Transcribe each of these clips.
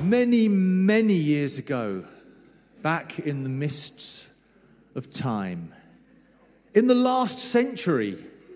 Many, many years ago, back in the mists of time, in the last century,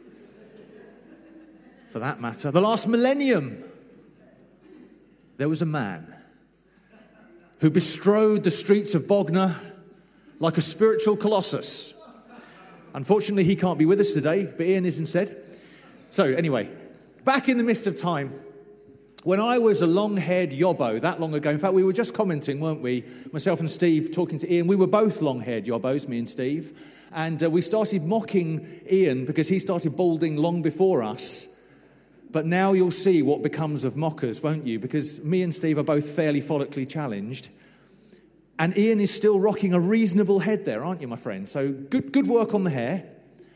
for that matter, the last millennium, there was a man who bestrode the streets of Bognor like a spiritual colossus. Unfortunately, he can't be with us today, but Ian is instead. So anyway, back in the midst of time, when I was a long-haired yobbo, that long ago, in fact, we were just commenting, weren't we? Myself and Steve talking to Ian, we were both long-haired yobbos, me and Steve, and we started mocking Ian because he started balding long before us. But now you'll see what becomes of mockers, won't you? Because me and Steve are both fairly follically challenged. And Ian is still rocking a reasonable head there, aren't you, my friend? So good work on the hair.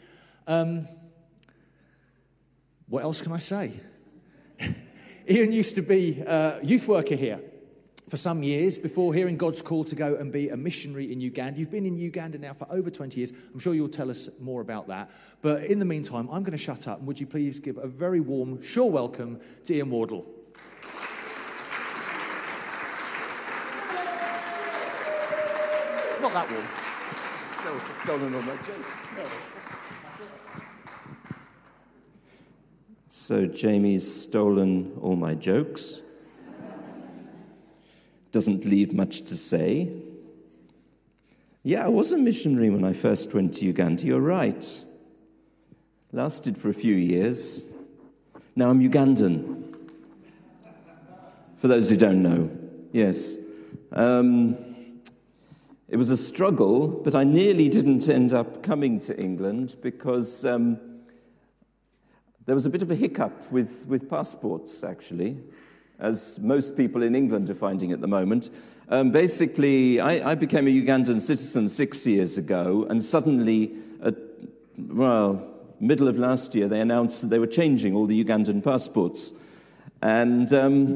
What else can I say? Ian used to be a youth worker here for some years before hearing God's call to go and be a missionary in Uganda. You've been in Uganda now for over 20 years. I'm sure you'll tell us more about that. But in the meantime, I'm going to shut up. And would you please give a very warm, sure welcome to Ian Wardle. Not that warm. Stolen all my jokes. So Jamie's stolen all my jokes. Doesn't leave much to say. Yeah, I was a missionary when I first went to Uganda, you're right. Lasted for a few years. Now I'm Ugandan. For those who don't know, yes. It was a struggle, but I nearly didn't end up coming to England because there was a bit of a hiccup with passports, actually, as most people in England are finding at the moment. Basically, I became a Ugandan citizen 6 years ago, and suddenly, middle of last year, they announced that they were changing all the Ugandan passports. And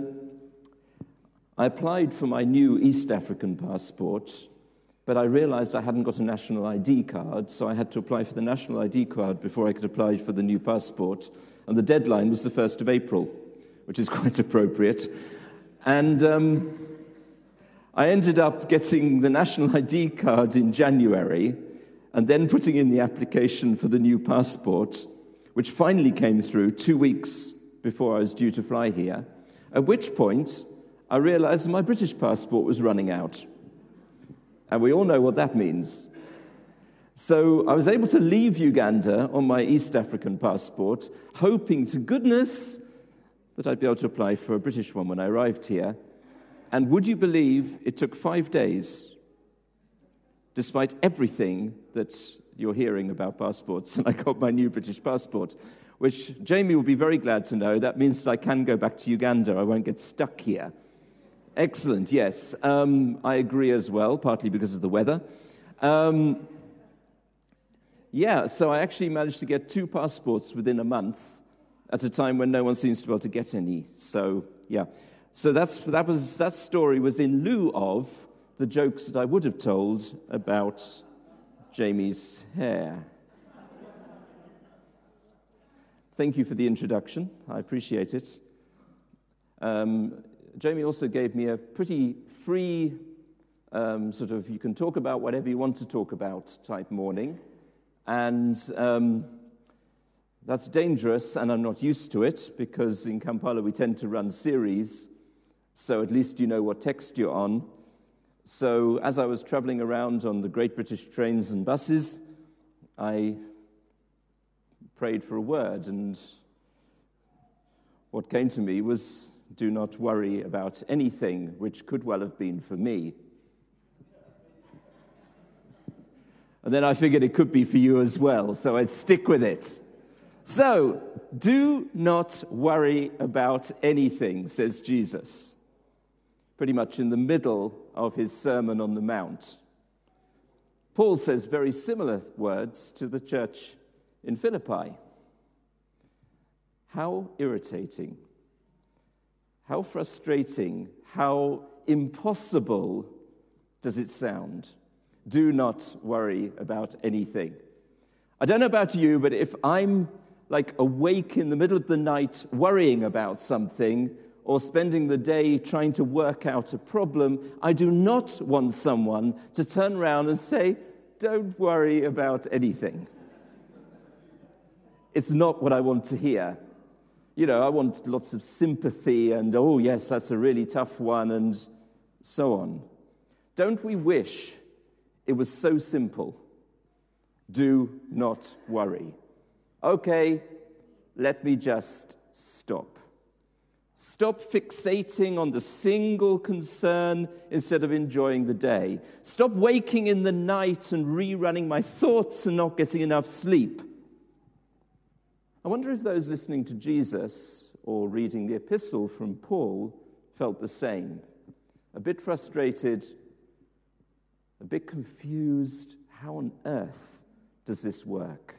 I applied for my new East African passport, but I realized I hadn't got a national ID card, so I had to apply for the national ID card before I could apply for the new passport. And the deadline was the 1st of April, which is quite appropriate. And I ended up getting the national ID card in January and then putting in the application for the new passport, which finally came through 2 weeks before I was due to fly here, at which point I realized my British passport was running out. And we all know what that means. So I was able to leave Uganda on my East African passport, hoping to goodness that I'd be able to apply for a British one when I arrived here. And would you believe it took 5 days, despite everything that you're hearing about passports, and I got my new British passport, which Jamie will be very glad to know. That means that I can go back to Uganda. I won't get stuck here. Excellent, yes. I agree as well, partly because of the weather. So I actually managed to get 2 passports within a month at a time when no one seems to be able to get any. So, yeah. So that story was in lieu of the jokes that I would have told about Jamie's hair. Thank you for the introduction. I appreciate it. Jamie also gave me a pretty free you can talk about whatever you want to talk about type morning. And that's dangerous, and I'm not used to it, because in Kampala we tend to run series, so at least you know what text you're on. So as I was traveling around on the Great British trains and buses, I prayed for a word, and what came to me was, do not worry about anything, which could well have been for me. And then I figured it could be for you as well, so I'd stick with it. So, do not worry about anything, says Jesus, pretty much in the middle of his Sermon on the Mount. Paul says very similar words to the church in Philippi. How irritating, how frustrating, how impossible does it sound? Do not worry about anything. I don't know about you, but if I'm like awake in the middle of the night worrying about something, or spending the day trying to work out a problem, I do not want someone to turn around and say, "Don't worry about anything." It's not what I want to hear. I want lots of sympathy and, "Oh, yes, that's a really tough one," and so on. Don't we wish it was so simple? Do not worry. Okay, let me just stop. Stop fixating on the single concern instead of enjoying the day. Stop waking in the night and rerunning my thoughts and not getting enough sleep. I wonder if those listening to Jesus or reading the epistle from Paul felt the same. A bit frustrated, a bit confused. How on earth does this work?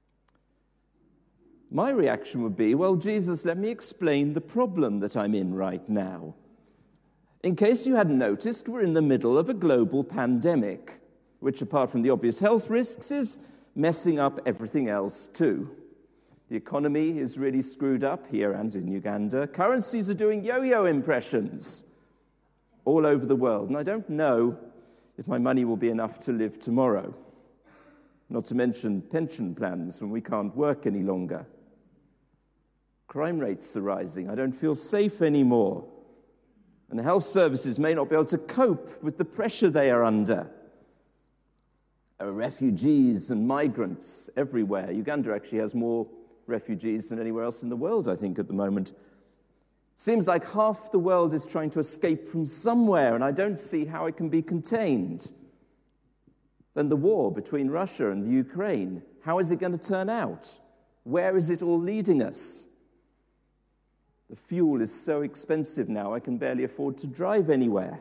My reaction would be, "Well, Jesus, let me explain the problem that I'm in right now. In case you hadn't noticed, we're in the middle of a global pandemic, which, apart from the obvious health risks, is messing up everything else too. The economy is really screwed up here and in Uganda. Currencies are doing yo-yo impressions all over the world, and I don't know if my money will be enough to live tomorrow. Not to mention pension plans when we can't work any longer. Crime rates are rising. I don't feel safe anymore. And the health services may not be able to cope with the pressure they are under. There are refugees and migrants everywhere. Uganda actually has more refugees than anywhere else in the world, I think, at the moment. Seems like half the world is trying to escape from somewhere, and I don't see how it can be contained. Then the war between Russia and the Ukraine. How is it going to turn out? Where is it all leading us? The fuel is so expensive now, I can barely afford to drive anywhere.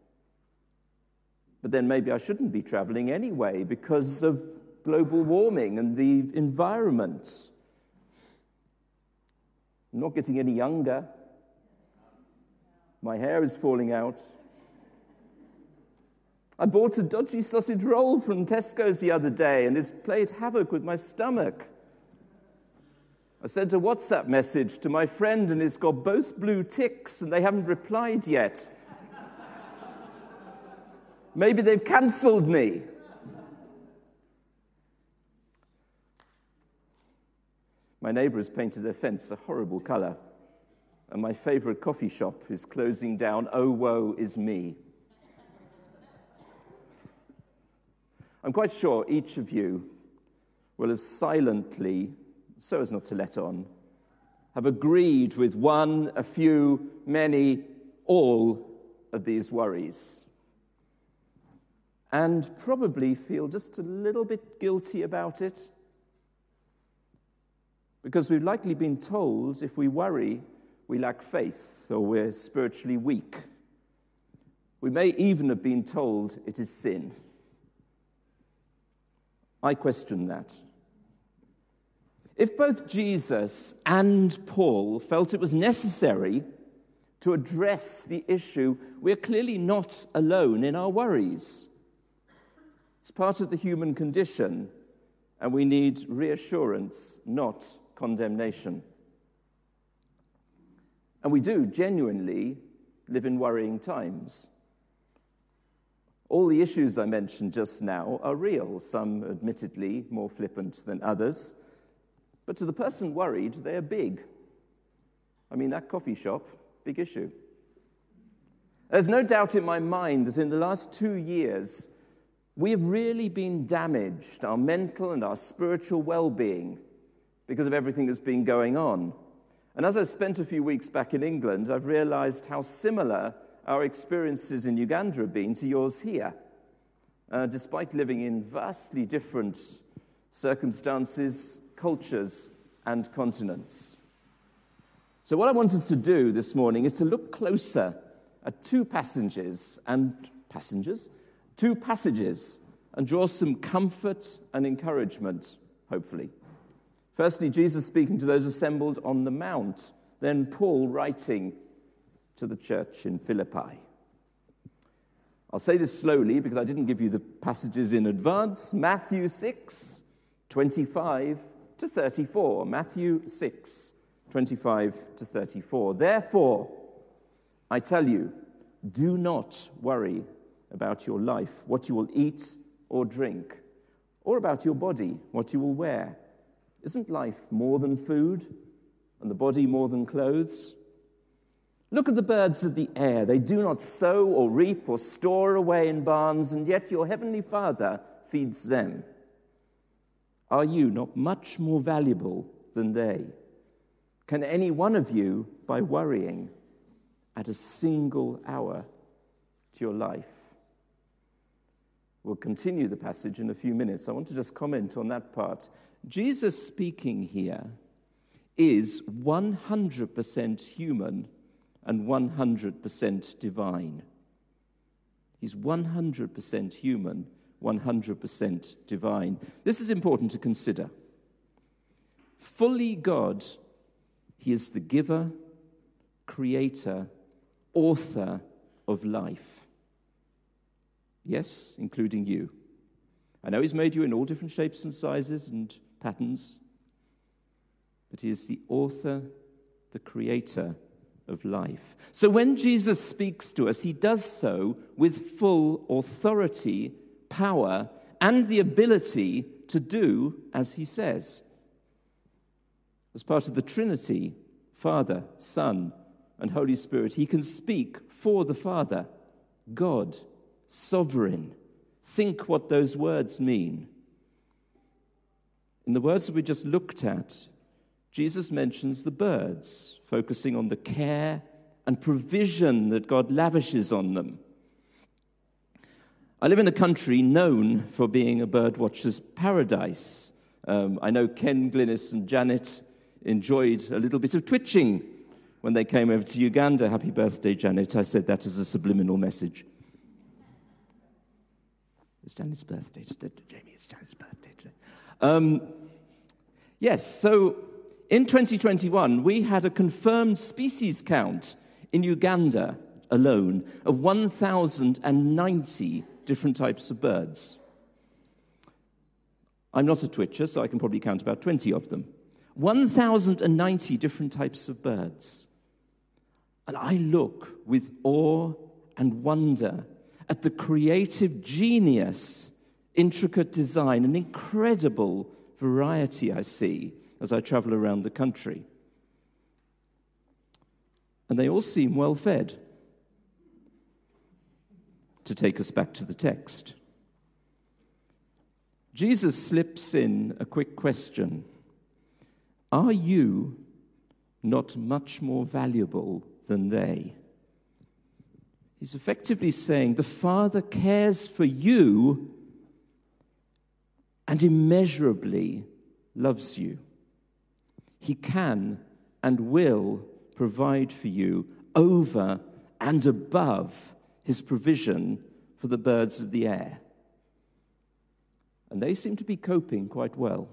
But then maybe I shouldn't be traveling anyway because of global warming and the environment. I'm not getting any younger. My hair is falling out. I bought a dodgy sausage roll from Tesco's the other day and it's played havoc with my stomach. I sent a WhatsApp message to my friend and it's got both blue ticks and they haven't replied yet. Maybe they've cancelled me. My neighbour has painted their fence a horrible colour, and my favourite coffee shop is closing down. Oh, woe is me. I'm quite sure each of you will have silently, so as not to let on, have agreed with one, a few, many, all of these worries. And probably feel just a little bit guilty about it. Because we've likely been told if we worry, we lack faith or we're spiritually weak. We may even have been told it is sin. I question that. If both Jesus and Paul felt it was necessary to address the issue, we're clearly not alone in our worries. It's part of the human condition, and we need reassurance, not condemnation. And we do genuinely live in worrying times. All the issues I mentioned just now are real, some admittedly more flippant than others. But to the person worried, they are big. I mean, that coffee shop, big issue. There's no doubt in my mind that in the last 2 years, we have really been damaged, our mental and our spiritual well-being, because of everything that's been going on. And as I've spent a few weeks back in England, I've realized how similar our experiences in Uganda have been to yours here, despite living in vastly different circumstances, cultures, and continents. So what I want us to do this morning is to look closer at two passages and draw some comfort and encouragement, hopefully. Firstly, Jesus speaking to those assembled on the Mount, then Paul writing to the church in Philippi. I'll say this slowly because I didn't give you the passages in advance. Matthew 6, 25 to 34. Matthew 6, 25 to 34. Therefore, I tell you, do not worry about your life, what you will eat or drink, or about your body, what you will wear. Isn't life more than food, and the body more than clothes? Look at the birds of the air. They do not sow or reap or store away in barns, and yet your heavenly Father feeds them. Are you not much more valuable than they? Can any one of you, by worrying, add a single hour to your life? We'll continue the passage in a few minutes. I want to just comment on that part. Jesus speaking here is 100% human and 100% divine. He's 100% human, 100% divine. This is important to consider. Fully God, he is the giver, creator, author of life. Yes, including you. I know he's made you in all different shapes and sizes and patterns, but he is the author, the creator of life. So when Jesus speaks to us, he does so with full authority, power, and the ability to do as he says. As part of the Trinity, Father, Son, and Holy Spirit, he can speak for the Father, God, sovereign. Think what those words mean. In the words that we just looked at, Jesus mentions the birds, focusing on the care and provision that God lavishes on them. I live in a country known for being a bird watcher's paradise. I know Ken, Glynis, and Janet enjoyed a little bit of twitching when they came over to Uganda. Happy birthday, Janet. I said that as a subliminal message. It's Janet's birthday today. Jamie, it's Janet's birthday today. Yes, so in 2021, we had a confirmed species count in Uganda alone of 1,090 different types of birds. I'm not a twitcher, so I can probably count about 20 of them. 1,090 different types of birds. And I look with awe and wonder at the creative genius, intricate design, and incredible variety I see as I travel around the country. And they all seem well fed. To take us back to the text, Jesus slips in a quick question. Are you not much more valuable than they? He's effectively saying the Father cares for you and immeasurably loves you. He can and will provide for you over and above his provision for the birds of the air. And they seem to be coping quite well.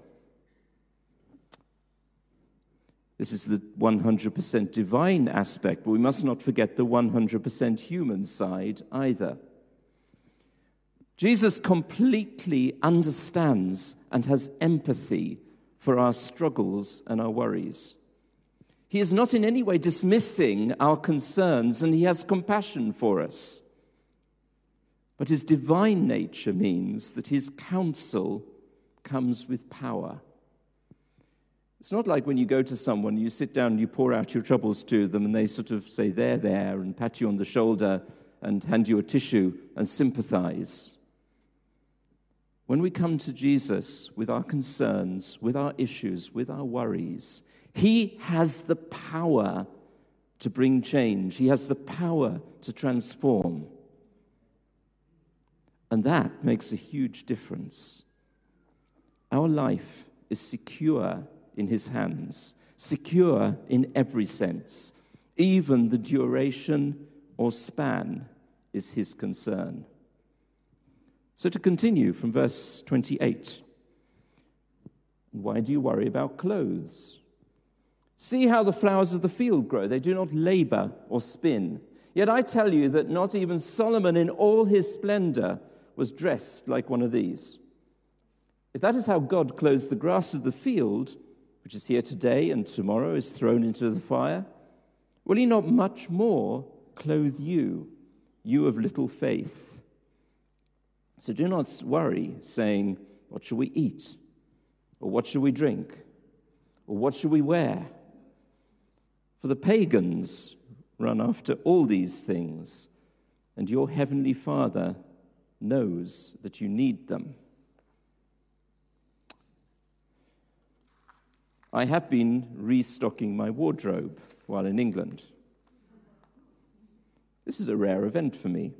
This is the 100% divine aspect, but we must not forget the 100% human side either. Jesus completely understands and has empathy for our struggles and our worries. He is not in any way dismissing our concerns, and he has compassion for us. But his divine nature means that his counsel comes with power. It's not like when you go to someone, you sit down and you pour out your troubles to them, and they sort of say, there, and pat you on the shoulder and hand you a tissue and sympathize. When we come to Jesus with our concerns, with our issues, with our worries, he has the power to bring change. He has the power to transform. And that makes a huge difference. Our life is secure in his hands, secure in every sense. Even the duration or span is his concern. So to continue from verse 28, why do you worry about clothes? See how the flowers of the field grow. They do not labor or spin. Yet I tell you that not even Solomon in all his splendor was dressed like one of these. If that is how God clothes the grass of the field, which is here today and tomorrow is thrown into the fire, will he not much more clothe you, you of little faith. So do not worry, saying, what shall we eat? Or what shall we drink? Or what shall we wear? For the pagans run after all these things, and your heavenly Father knows that you need them. I have been restocking my wardrobe while in England. This is a rare event for me.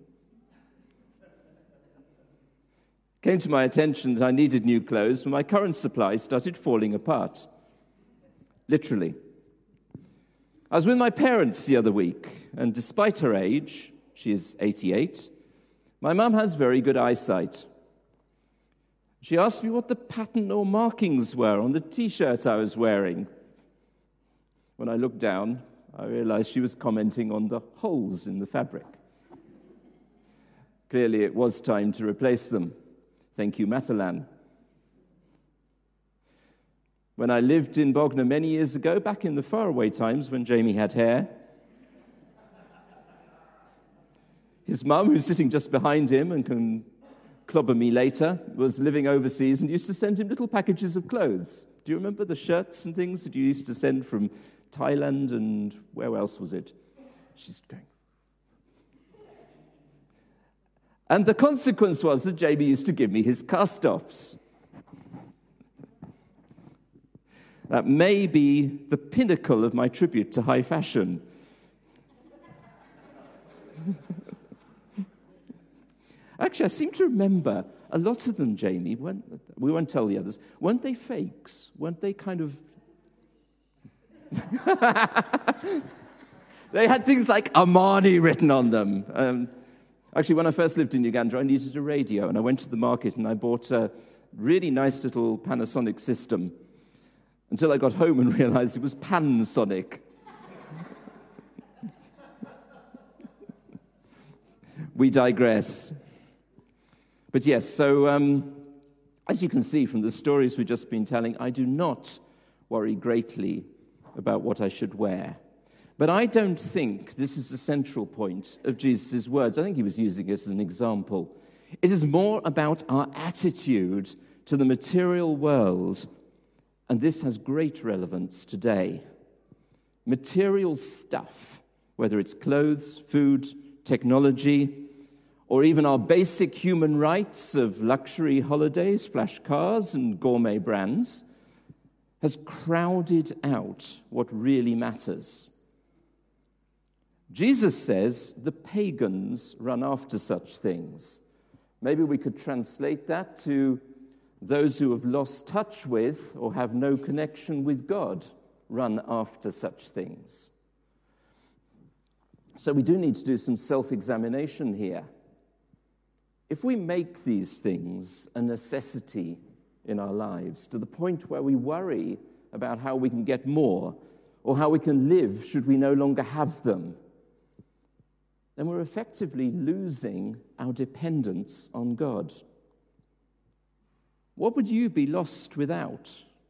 It came to my attention that I needed new clothes when my current supply started falling apart. Literally. I was with my parents the other week, and despite her age, she is 88, my mum has very good eyesight. She asked me what the pattern or markings were on the T-shirt I was wearing. When I looked down, I realized she was commenting on the holes in the fabric. Clearly, it was time to replace them. Thank you, Matalan. When I lived in Bognor many years ago, back in the faraway times when Jamie had hair, his mum, who's sitting just behind him and can clobber me later, was living overseas and used to send him little packages of clothes. Do you remember the shirts and things that you used to send from Thailand and where else was it? She's going. And the consequence was that Jamie used to give me his cast-offs. That may be the pinnacle of my tribute to high fashion. Actually, I seem to remember a lot of them, Jamie, we won't tell the others, weren't they fakes? Weren't they kind of... They had things like Armani written on them. Actually, when I first lived in Uganda, I needed a radio, and I went to the market and I bought a really nice little Panasonic system until I got home and realized it was Pansonic. We digress. But yes, so as you can see from the stories we've just been telling, I do not worry greatly about what I should wear. But I don't think this is the central point of Jesus' words. I think he was using this as an example. It is more about our attitude to the material world, and this has great relevance today. Material stuff, whether it's clothes, food, technology, or even our basic human rights of luxury holidays, flash cars, and gourmet brands, has crowded out what really matters. Jesus says the pagans run after such things. Maybe we could translate that to those who have lost touch with or have no connection with God run after such things. So we do need to do some self-examination here. If we make these things a necessity in our lives to the point where we worry about how we can get more or how we can live should we no longer have them, then we're effectively losing our dependence on God. What would you be lost without?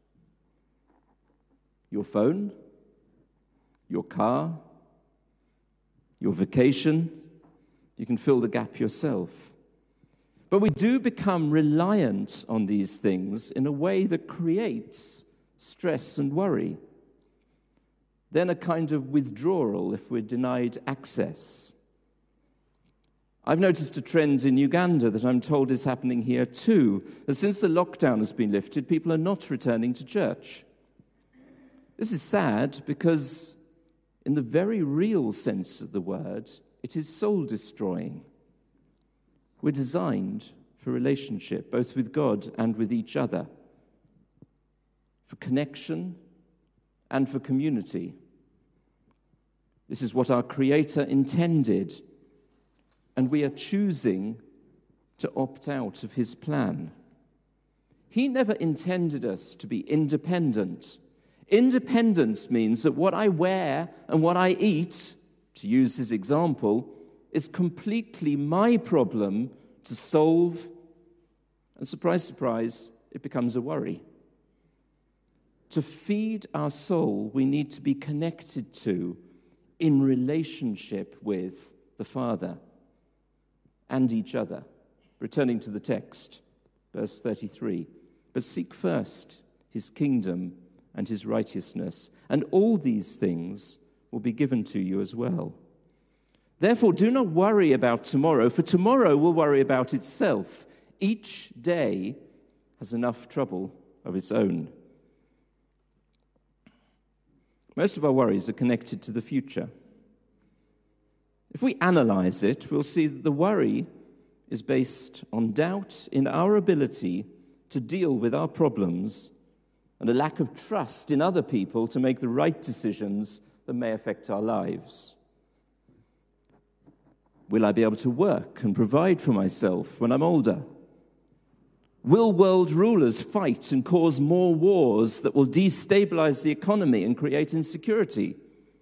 Your phone? Your car? Your vacation? You can fill the gap yourself. But we do become reliant on these things in a way that creates stress and worry. Then a kind of withdrawal if we're denied access. I've noticed a trend in Uganda that I'm told is happening here too, that since the lockdown has been lifted, people are not returning to church. This is sad because, in the very real sense of the word, it is soul-destroying. We're designed for relationship, both with God and with each other, for connection and for community. This is what our Creator intended, and we are choosing to opt out of his plan. He never intended us to be independent. Independence means that what I wear and what I eat, to use his example, is completely my problem to solve, and surprise, surprise, it becomes a worry. To feed our soul, we need to be connected to, in relationship with the Father and each other. Returning to the text, verse 33. But seek first his kingdom and his righteousness, and all these things will be given to you as well. Therefore, do not worry about tomorrow, for tomorrow will worry about itself. Each day has enough trouble of its own. Most of our worries are connected to the future. If we analyze it, we'll see that the worry is based on doubt in our ability to deal with our problems and a lack of trust in other people to make the right decisions that may affect our lives. Will I be able to work and provide for myself when I'm older? Will world rulers fight and cause more wars that will destabilize the economy and create insecurity?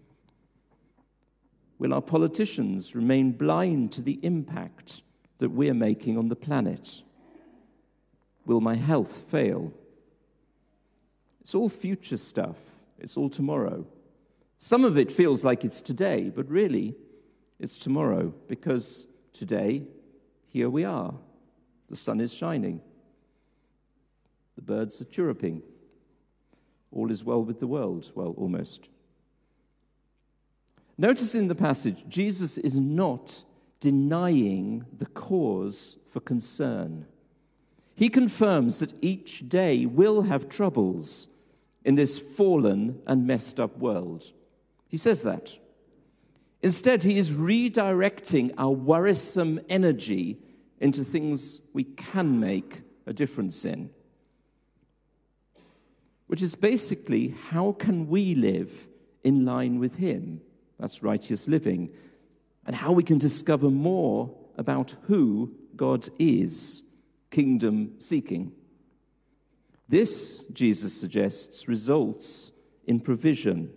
Will our politicians remain blind to the impact that we're making on the planet? Will my health fail? It's all future stuff. It's all tomorrow. Some of it feels like it's today, but really, it's tomorrow, because today, here we are. The sun is shining. The birds are chirruping. All is well with the world. Well, almost. Notice in the passage, Jesus is not denying the cause for concern. He confirms that each day will have troubles in this fallen and messed up world. He says that. Instead, he is redirecting our worrisome energy into things we can make a difference in, which is basically, how can we live in line with him? That's righteous living. And how we can discover more about who God is, kingdom seeking. This, Jesus suggests, results in provision.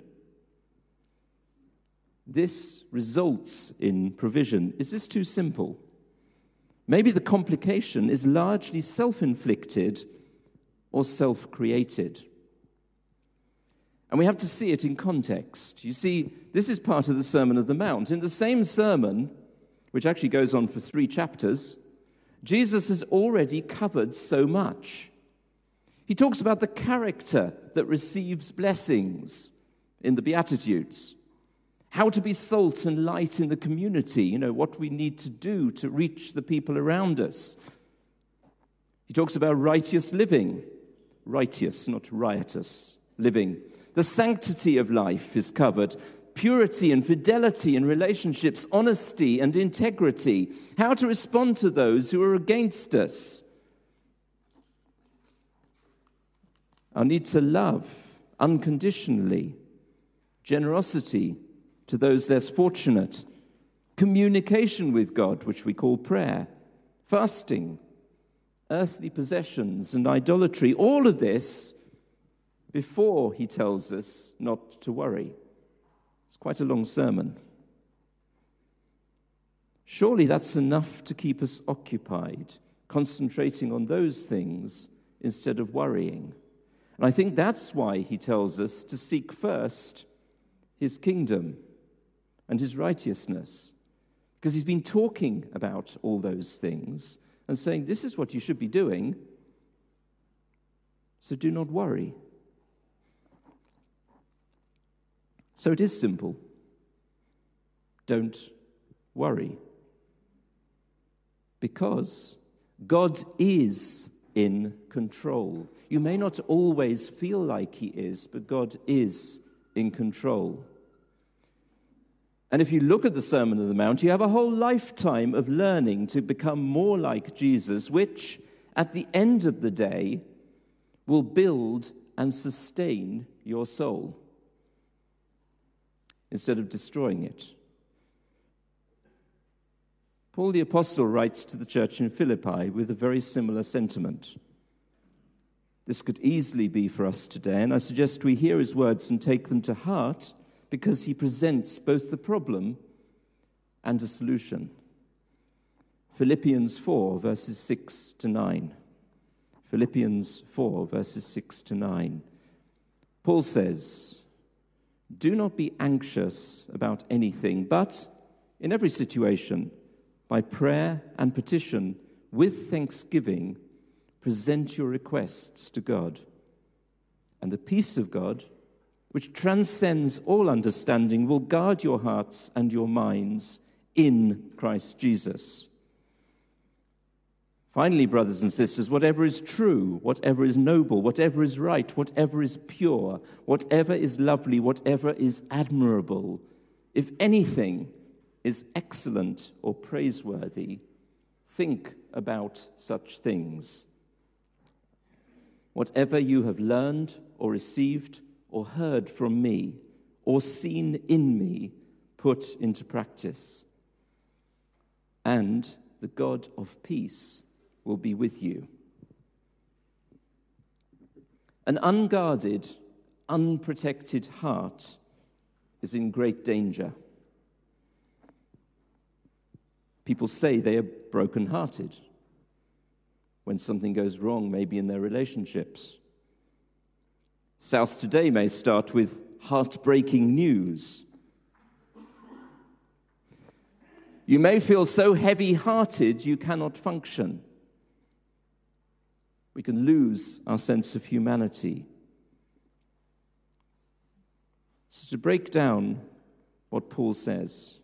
This results in provision. Is this too simple? Maybe the complication is largely self-inflicted or self-created. And we have to see it in context. You see, this is part of the Sermon on the Mount. In the same sermon, which actually goes on for 3 chapters, Jesus has already covered so much. He talks about the character that receives blessings in the Beatitudes, how to be salt and light in the community, what we need to do to reach the people around us. He talks about righteous living, righteous, not riotous living. The sanctity of life is covered, purity and fidelity in relationships, honesty and integrity, how to respond to those who are against us. Our need to love unconditionally, generosity to those less fortunate, communication with God, which we call prayer, fasting, earthly possessions and idolatry, all of this before he tells us not to worry. It's quite a long sermon. Surely that's enough to keep us occupied, concentrating on those things instead of worrying. And I think that's why he tells us to seek first his kingdom and his righteousness, because he's been talking about all those things and saying, this is what you should be doing, so do not worry. So it is simple. Don't worry. Because God is in control. You may not always feel like he is, but God is in control. And if you look at the Sermon on the Mount, you have a whole lifetime of learning to become more like Jesus, which, at the end of the day, will build and sustain your soul instead of destroying it. Paul the Apostle writes to the church in Philippi with a very similar sentiment. This could easily be for us today, and I suggest we hear his words and take them to heart, because he presents both the problem and a solution. Philippians 4, verses 6 to 9. Philippians 4, verses 6 to 9. Paul says, Do not be anxious about anything, but in every situation, by prayer and petition, with thanksgiving, present your requests to God. And the peace of God, which transcends all understanding, will guard your hearts and your minds in Christ Jesus. Finally, brothers and sisters, whatever is true, whatever is noble, whatever is right, whatever is pure, whatever is lovely, whatever is admirable, if anything is excellent or praiseworthy, think about such things. Whatever you have learned or received or heard from me or seen in me, put into practice. And the God of peace will be with you. An unguarded, unprotected heart is in great danger. People say they are broken-hearted when something goes wrong, maybe in their relationships. South Today may start with heartbreaking news. You may feel so heavy-hearted you cannot function. We can lose our sense of humanity. So to break down what Paul says,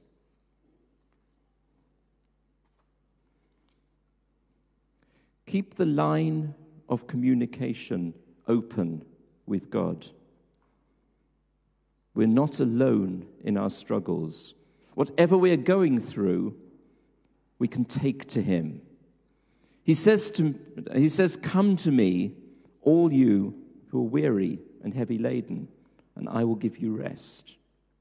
keep the line of communication open with God. We're not alone in our struggles. Whatever we are going through, we can take to him. He says, "Come to me, all you who are weary and heavy laden, and I will give you rest."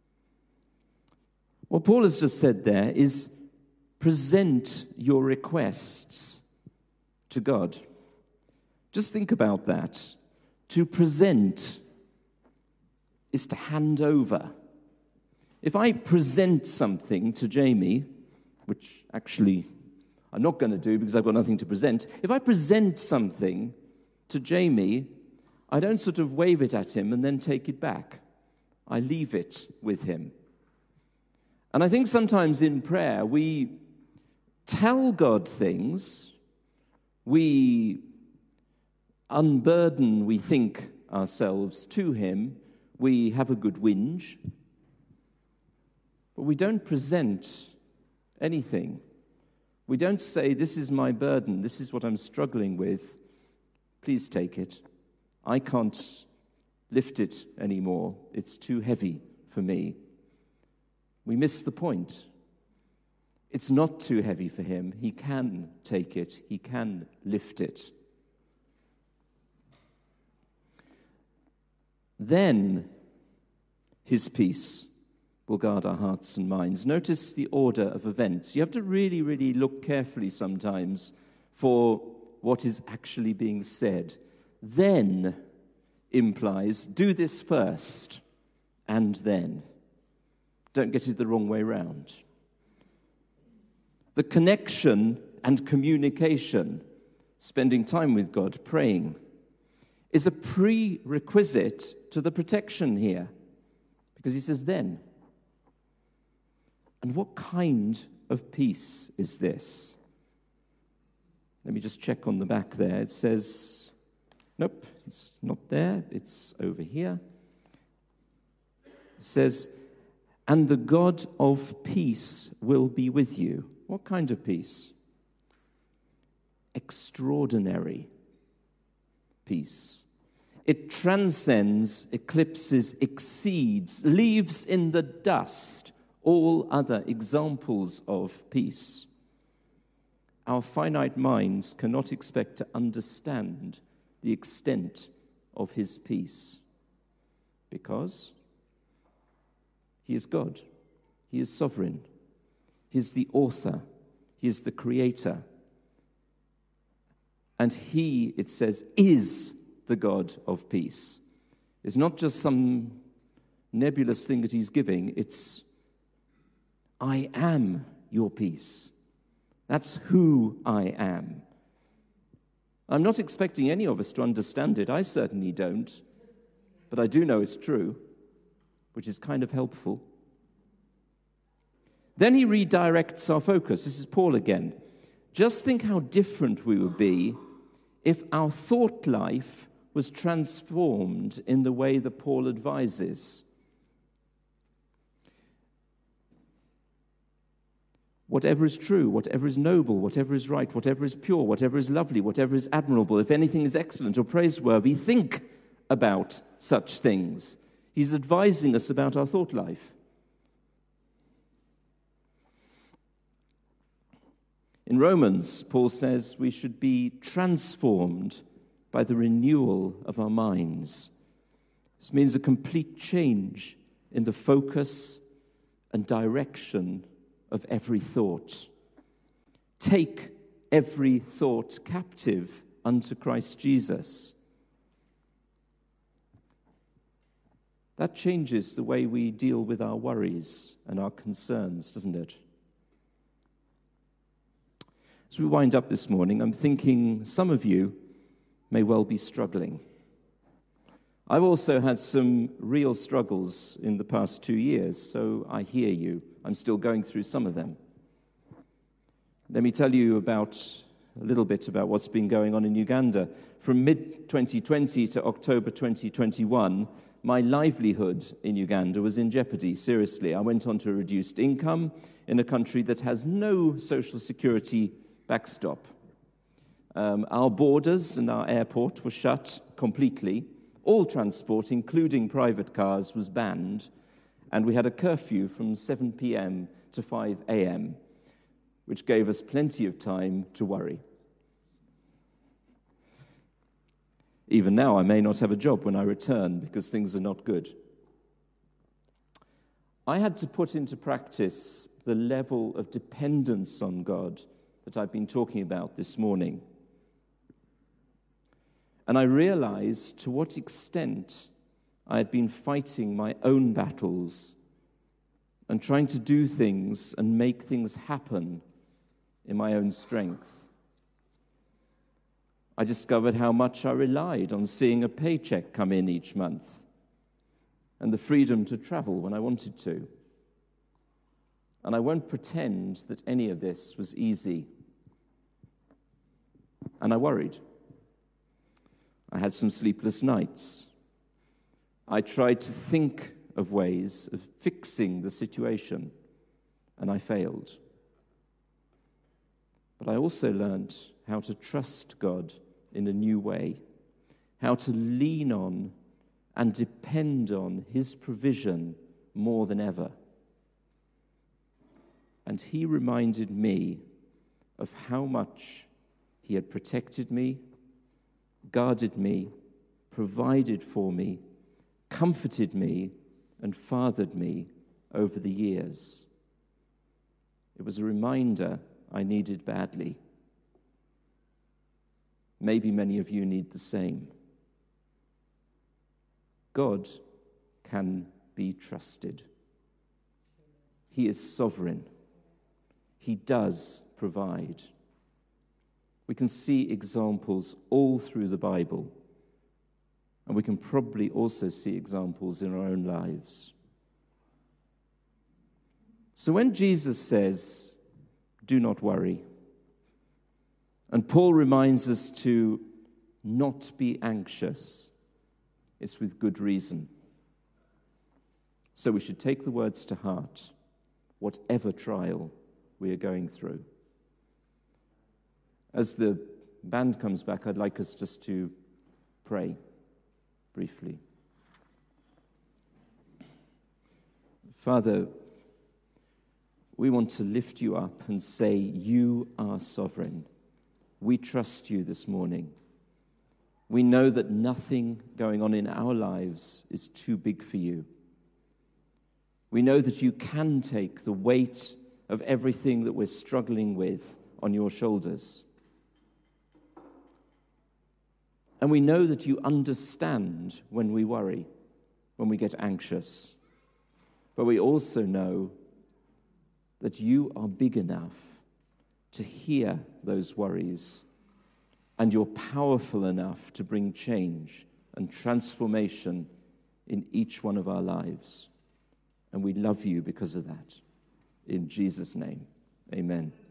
What Paul has just said there is, present your requests to God. Just think about that. To present is to hand over. If I present something to Jamie, which actually I'm not going to do because I've got nothing to present. If I present something to Jamie, I don't sort of wave it at him and then take it back. I leave it with him. And I think sometimes in prayer we tell God things, we unburden, we think, ourselves to him, we have a good whinge, but we don't present anything. We don't say, "This is my burden, this is what I'm struggling with, please take it. I can't lift it anymore, it's too heavy for me." We miss the point. It's not too heavy for him. He can take it, he can lift it. Then his peace will guard our hearts and minds. Notice the order of events. You have to really, really look carefully sometimes for what is actually being said. Then implies do this first and then. Don't get it the wrong way round. The connection and communication, spending time with God, praying, is a prerequisite to the protection here. Because he says then. And what kind of peace is this? Let me just check on the back there. It says, nope, it's not there. It's over here. It says, and the God of peace will be with you. What kind of peace? Extraordinary peace. It transcends, eclipses, exceeds, leaves in the dust all other examples of peace. Our finite minds cannot expect to understand the extent of his peace because he is God. He is sovereign. He is the author. He is the creator. And he, it says, is the God of peace. It's not just some nebulous thing that he's giving. It's, I am your peace. That's who I am. I'm not expecting any of us to understand it. I certainly don't. But I do know it's true. which is kind of helpful. Then he redirects our focus. This is Paul again. Just think how different we would be if our thought life was transformed in the way that Paul advises. Whatever is true, whatever is noble, whatever is right, whatever is pure, whatever is lovely, whatever is admirable, if anything is excellent or praiseworthy, think about such things. He's advising us about our thought life. In Romans, Paul says we should be transformed by the renewal of our minds. This means a complete change in the focus and direction of every thought. Take every thought captive unto Christ Jesus. That changes the way we deal with our worries and our concerns, doesn't it? As we wind up this morning, I'm thinking some of you may well be struggling. I've also had some real struggles in the past 2 years, so I hear you. I'm still going through some of them. Let me tell you a little bit about what's been going on in Uganda. From mid-2020 to October 2021, my livelihood in Uganda was in jeopardy, seriously. I went on to a reduced income in a country that has no social security backstop. Our borders and our airport were shut completely. All transport, including private cars, was banned, and we had a curfew from 7 p.m. to 5 a.m., which gave us plenty of time to worry. Even now, I may not have a job when I return because things are not good. I had to put into practice the level of dependence on God that I've been talking about this morning. And I realized to what extent I had been fighting my own battles and trying to do things and make things happen in my own strength. I discovered how much I relied on seeing a paycheck come in each month and the freedom to travel when I wanted to. And I won't pretend that any of this was easy. And I worried. I had some sleepless nights. I tried to think of ways of fixing the situation, and I failed. But I also learned how to trust God in a new way, how to lean on and depend on His provision more than ever. And He reminded me of how much He had protected me, guarded me, provided for me, comforted me, and fathered me over the years. It was a reminder I needed badly. Maybe many of you need the same. God can be trusted. He is sovereign. He does provide. We can see examples all through the Bible, and we can probably also see examples in our own lives. So when Jesus says, "Do not worry," and Paul reminds us to not be anxious, it's with good reason. So we should take the words to heart, whatever trial we are going through. As the band comes back, I'd like us just to pray briefly. Father, we want to lift you up and say, you are sovereign. We trust you this morning. We know that nothing going on in our lives is too big for you. We know that you can take the weight of everything that we're struggling with on your shoulders. And we know that you understand when we worry, when we get anxious. But we also know that you are big enough to hear those worries, and you're powerful enough to bring change and transformation in each one of our lives. And we love you because of that. In Jesus' name, amen.